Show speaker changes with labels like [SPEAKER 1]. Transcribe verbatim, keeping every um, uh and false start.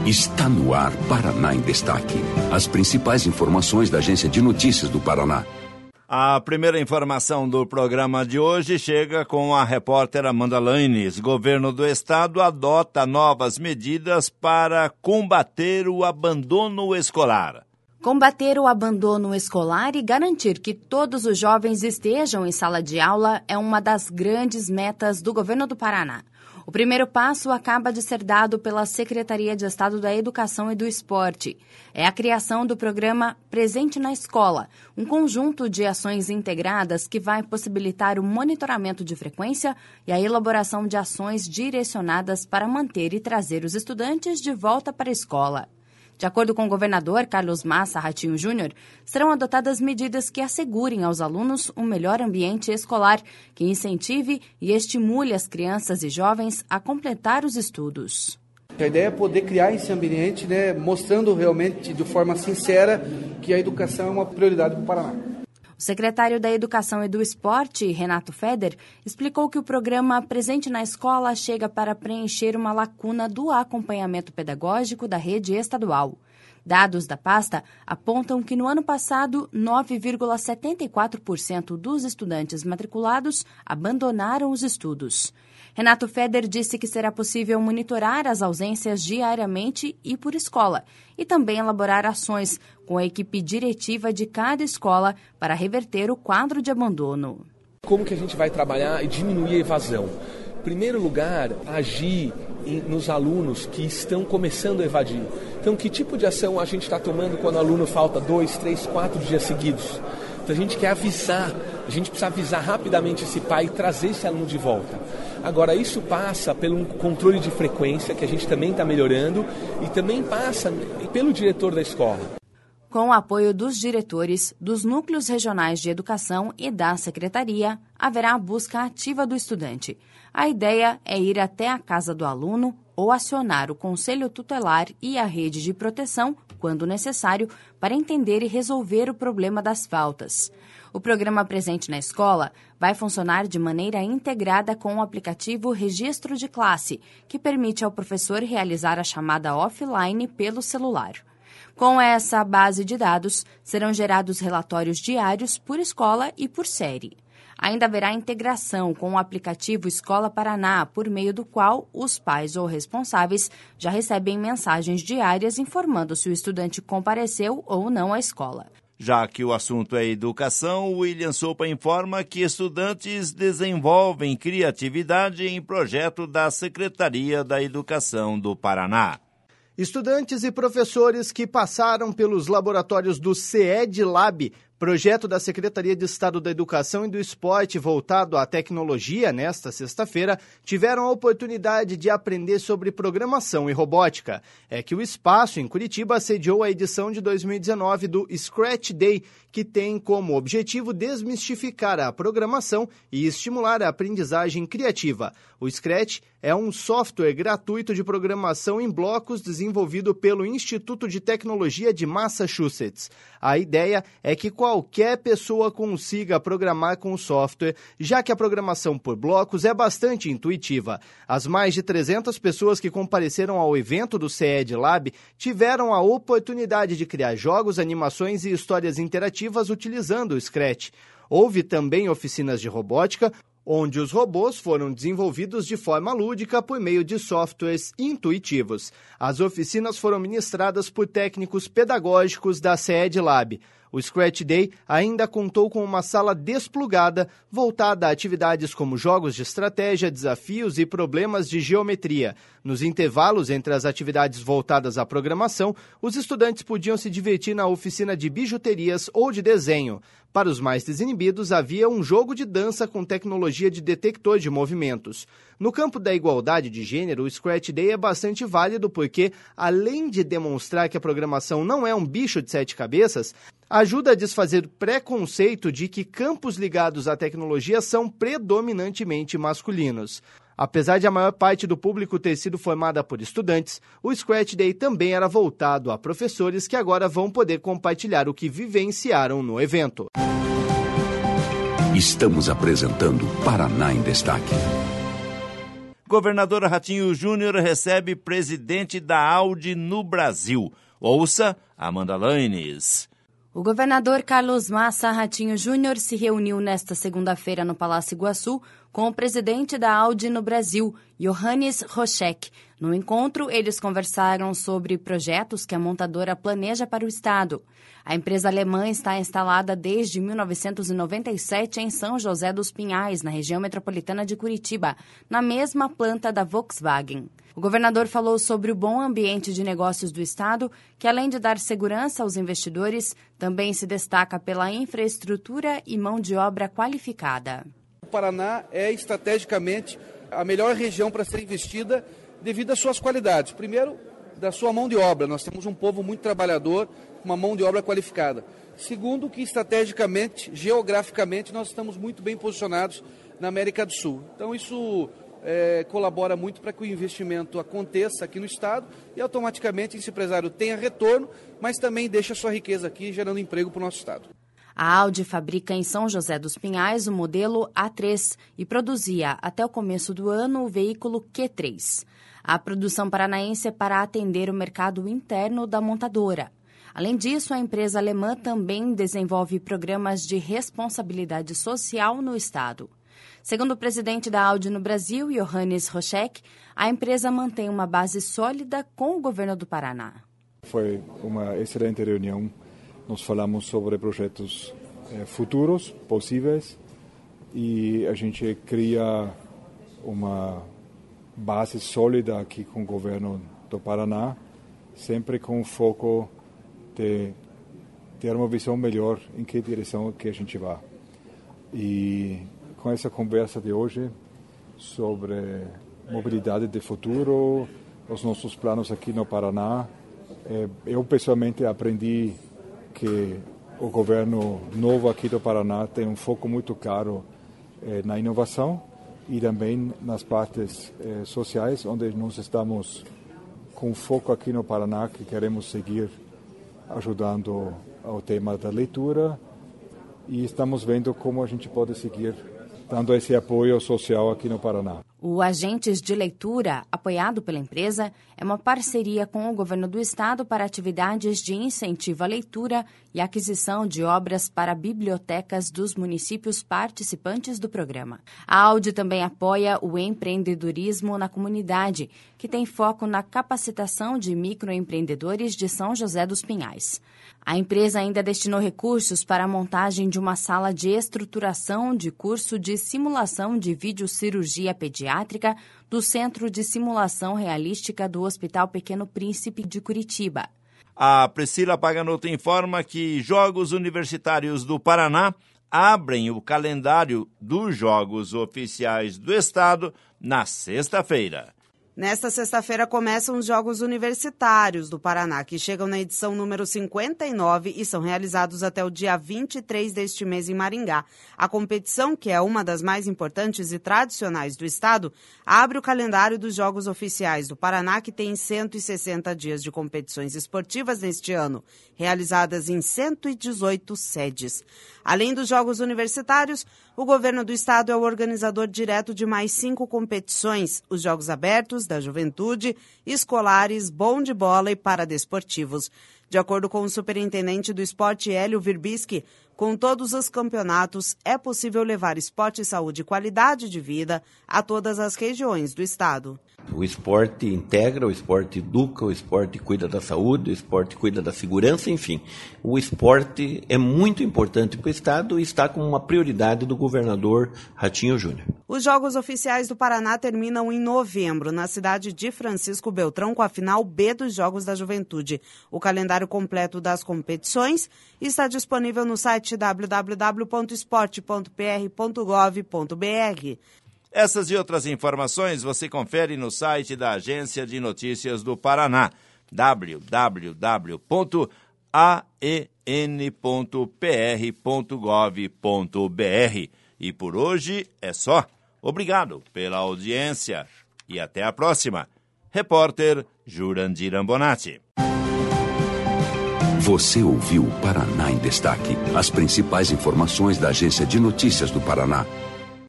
[SPEAKER 1] Está no ar Paraná em Destaque. As principais informações da Agência de Notícias do Paraná.
[SPEAKER 2] A primeira informação do programa de hoje chega com a repórter Amanda Laines. Governo do Estado adota novas medidas para combater o abandono escolar.
[SPEAKER 3] Combater o abandono escolar e garantir que todos os jovens estejam em sala de aula é uma das grandes metas do governo do Paraná. O primeiro passo acaba de ser dado pela Secretaria de Estado da Educação e do Esporte. É a criação do programa Presente na Escola, um conjunto de ações integradas que vai possibilitar o monitoramento de frequência e a elaboração de ações direcionadas para manter e trazer os estudantes de volta para a escola. De acordo com o governador Carlos Massa Ratinho Júnior, serão adotadas medidas que assegurem aos alunos um melhor ambiente escolar, que incentive e estimule as crianças e jovens a completar os estudos.
[SPEAKER 4] A ideia é poder criar esse ambiente, né, mostrando realmente de forma sincera que a educação é uma prioridade para o Paraná.
[SPEAKER 3] O secretário da Educação e do Esporte, Renato Feder, explicou que o programa Presente na Escola chega para preencher uma lacuna do acompanhamento pedagógico da rede estadual. Dados da pasta apontam que no ano passado, nove vírgula setenta e quatro por cento dos estudantes matriculados abandonaram os estudos. Renato Feder disse que será possível monitorar as ausências diariamente e por escola, e também elaborar ações com a equipe diretiva de cada escola para reverter o quadro de abandono.
[SPEAKER 5] Como que a gente vai trabalhar e diminuir a evasão? Em primeiro lugar, agir em, nos alunos que estão começando a evadir. Então, que tipo de ação a gente está tomando quando o aluno falta dois, três, quatro dias seguidos? Então, a gente quer avisar, a gente precisa avisar rapidamente esse pai e trazer esse aluno de volta. Agora, isso passa pelo controle de frequência, que a gente também está melhorando, e também passa pelo diretor da escola.
[SPEAKER 3] Com o apoio dos diretores, dos núcleos regionais de educação e da secretaria, haverá a busca ativa do estudante. A ideia é ir até a casa do aluno ou acionar o conselho tutelar e a rede de proteção, quando necessário, para entender e resolver o problema das faltas. O programa Presente na Escola vai funcionar de maneira integrada com o aplicativo Registro de Classe, que permite ao professor realizar a chamada offline pelo celular. Com essa base de dados, serão gerados relatórios diários por escola e por série. Ainda haverá integração com o aplicativo Escola Paraná, por meio do qual os pais ou responsáveis já recebem mensagens diárias informando se o estudante compareceu ou não à escola.
[SPEAKER 2] Já que o assunto é educação, o William Sopa informa que estudantes desenvolvem criatividade em projeto da Secretaria da Educação do Paraná.
[SPEAKER 6] Estudantes e professores que passaram pelos laboratórios do CED Lab, projeto da Secretaria de Estado da Educação e do Esporte voltado à tecnologia, nesta sexta-feira, tiveram a oportunidade de aprender sobre programação e robótica. É que o Espaço, em Curitiba, sediou a edição de dois mil e dezenove do Scratch Day, que tem como objetivo desmistificar a programação e estimular a aprendizagem criativa. O Scratch é um software gratuito de programação em blocos desenvolvido pelo Instituto de Tecnologia de Massachusetts. A ideia é que qualquer pessoa consiga programar com o software, já que a programação por blocos é bastante intuitiva. As mais de trezentas pessoas que compareceram ao evento do CED Lab tiveram a oportunidade de criar jogos, animações e histórias interativas utilizando o Scratch. Houve também oficinas de robótica, onde os robôs foram desenvolvidos de forma lúdica por meio de softwares intuitivos. As oficinas foram ministradas por técnicos pedagógicos da CED Lab. O Scratch Day ainda contou com uma sala desplugada, voltada a atividades como jogos de estratégia, desafios e problemas de geometria. Nos intervalos entre as atividades voltadas à programação, os estudantes podiam se divertir na oficina de bijuterias ou de desenho. Para os mais desinibidos, havia um jogo de dança com tecnologia de detector de movimentos. No campo da igualdade de gênero, o Scratch Day é bastante válido porque, além de demonstrar que a programação não é um bicho de sete cabeças, ajuda a desfazer o preconceito de que campos ligados à tecnologia são predominantemente masculinos. Apesar de a maior parte do público ter sido formada por estudantes, o Scratch Day também era voltado a professores que agora vão poder compartilhar o que vivenciaram no evento.
[SPEAKER 1] Estamos apresentando Paraná em Destaque.
[SPEAKER 2] Governador Ratinho Júnior recebe presidente da Audi no Brasil. Ouça Amanda Lanes.
[SPEAKER 3] O governador Carlos Massa Ratinho Júnior se reuniu nesta segunda-feira no Palácio Iguaçu com o presidente da Audi no Brasil, Johannes Roschek. No encontro, eles conversaram sobre projetos que a montadora planeja para o estado. A empresa alemã está instalada desde mil novecentos e noventa e sete em São José dos Pinhais, na região metropolitana de Curitiba, na mesma planta da Volkswagen. O governador falou sobre o bom ambiente de negócios do estado, que além de dar segurança aos investidores, também se destaca pela infraestrutura e mão de obra qualificada.
[SPEAKER 4] O Paraná é estrategicamente a melhor região para ser investida devido às suas qualidades. Primeiro, da sua mão de obra. Nós temos um povo muito trabalhador, uma mão de obra qualificada. Segundo, que estrategicamente, geograficamente, nós estamos muito bem posicionados na América do Sul. Então, isso é, colabora muito para que o investimento aconteça aqui no estado e, automaticamente, esse empresário tenha retorno, mas também deixa a sua riqueza aqui, gerando emprego para o nosso estado.
[SPEAKER 3] A Audi fabrica em São José dos Pinhais o modelo A três e produzia, até o começo do ano, o veículo Q três. A produção paranaense é para atender o mercado interno da montadora. Além disso, a empresa alemã também desenvolve programas de responsabilidade social no estado. Segundo o presidente da Audi no Brasil, Johannes Roschek, a empresa mantém uma base sólida com o governo do Paraná.
[SPEAKER 7] Foi uma excelente reunião. Nós falamos sobre projetos eh, futuros, possíveis, e a gente cria uma base sólida aqui com o governo do Paraná, sempre com o foco de ter uma visão melhor em que direção que a gente vai. E com essa conversa de hoje sobre mobilidade de futuro, os nossos planos aqui no Paraná, eh, eu pessoalmente aprendi que o governo novo aqui do Paraná tem um foco muito claro eh, na inovação e também nas partes eh, sociais, onde nós estamos com foco aqui no Paraná, que queremos seguir ajudando ao tema da leitura e estamos vendo como a gente pode seguir dando esse apoio social aqui no Paraná.
[SPEAKER 3] O Agentes de Leitura, apoiado pela empresa, é uma parceria com o governo do estado para atividades de incentivo à leitura e aquisição de obras para bibliotecas dos municípios participantes do programa. A Audi também apoia o empreendedorismo na comunidade, que tem foco na capacitação de microempreendedores de São José dos Pinhais. A empresa ainda destinou recursos para a montagem de uma sala de estruturação de curso de simulação de videocirurgia pediátrica do Centro de Simulação Realística do Hospital Pequeno Príncipe de Curitiba.
[SPEAKER 2] A Priscila Paganoto informa que Jogos Universitários do Paraná abrem o calendário dos Jogos Oficiais do Estado na sexta-feira.
[SPEAKER 8] Nesta sexta-feira começam os Jogos Universitários do Paraná, que chegam na edição número cinquenta e nove e são realizados até o dia vinte e três deste mês em Maringá. A competição, que é uma das mais importantes e tradicionais do estado, abre o calendário dos Jogos Oficiais do Paraná, que tem cento e sessenta dias de competições esportivas neste ano, realizadas em cento e dezoito sedes. Além dos Jogos Universitários, o governo do estado é o organizador direto de mais cinco competições, os Jogos Abertos, da Juventude, escolares, bom de bola e paradesportivos. De acordo com o superintendente do esporte, Hélio Virbisky, com todos os campeonatos, é possível levar esporte, saúde e qualidade de vida a todas as regiões do estado.
[SPEAKER 9] O esporte integra, o esporte educa, o esporte cuida da saúde, o esporte cuida da segurança, enfim. O esporte é muito importante para o estado e está como uma prioridade do governador Ratinho Júnior.
[SPEAKER 8] Os Jogos Oficiais do Paraná terminam em novembro, na cidade de Francisco Beltrão, com a final B dos Jogos da Juventude. O calendário completo das competições está disponível no site w w w ponto esporte ponto p r ponto gov ponto b r.
[SPEAKER 2] Essas e outras informações você confere no site da Agência de Notícias do Paraná, w w w ponto a e n ponto p r ponto gov ponto b r. E por hoje é só. Obrigado pela audiência e até a próxima. Repórter Jurandir Ambonati.
[SPEAKER 1] Você ouviu Paraná em Destaque, as principais informações da Agência de Notícias do Paraná.